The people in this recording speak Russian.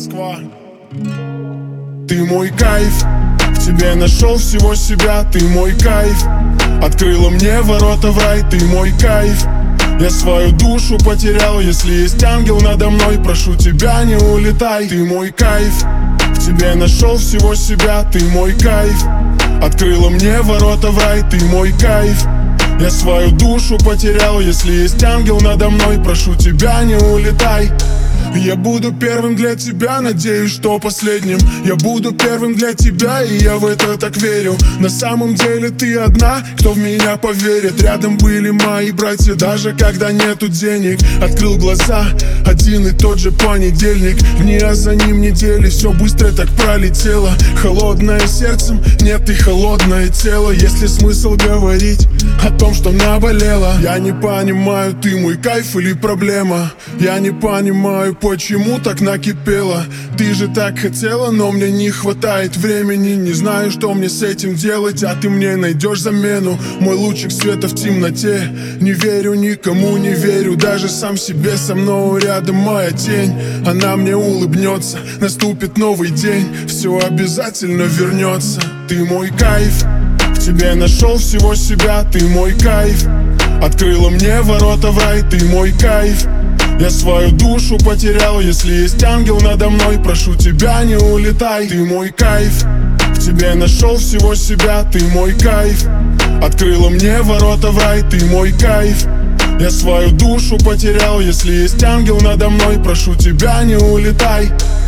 Москва. Ты мой кайф, в тебе нашел всего себя. Ты мой кайф, открыла мне ворота в рай. Ты мой кайф, я свою душу потерял. Если есть ангел надо мной, прошу тебя, не улетай. Ты мой кайф, в тебе нашел всего себя. Ты мой кайф, открыла мне ворота в рай. Ты мой кайф, я свою душу потерял. Если есть ангел надо мной, прошу тебя, не улетай. Я буду первым для тебя, надеюсь, что последним. Я буду первым для тебя, и я в это так верю. На самом деле ты одна, кто в меня поверит. Рядом были мои братья, даже когда нету денег. Открыл глаза, один и тот же понедельник. Дни, а за ним недели, все быстро так пролетело. Холодное сердцем, нет и холодное тело. Есть ли смысл говорить о том, что наболело? Я не понимаю, ты мой кайф или проблема. Я не понимаю, почему так накипело. Ты же так хотела, но мне не хватает времени. Не знаю, что мне с этим делать, а ты мне найдешь замену. Мой лучик света в темноте. Не верю никому, не верю даже сам себе. Со мной рядом моя тень, она мне улыбнется. Наступит новый день, все обязательно вернется. Ты мой кайф, в тебе нашел всего себя. Ты мой кайф, открыла мне ворота в рай. Ты мой кайф, я свою душу потерял. Если есть ангел надо мной, прошу тебя, не улетай. Ты мой кайф, в тебе нашел всего себя. Ты мой кайф, открыла мне ворота в рай. Ты мой кайф, я свою душу потерял. Если есть ангел надо мной, прошу тебя, не улетай.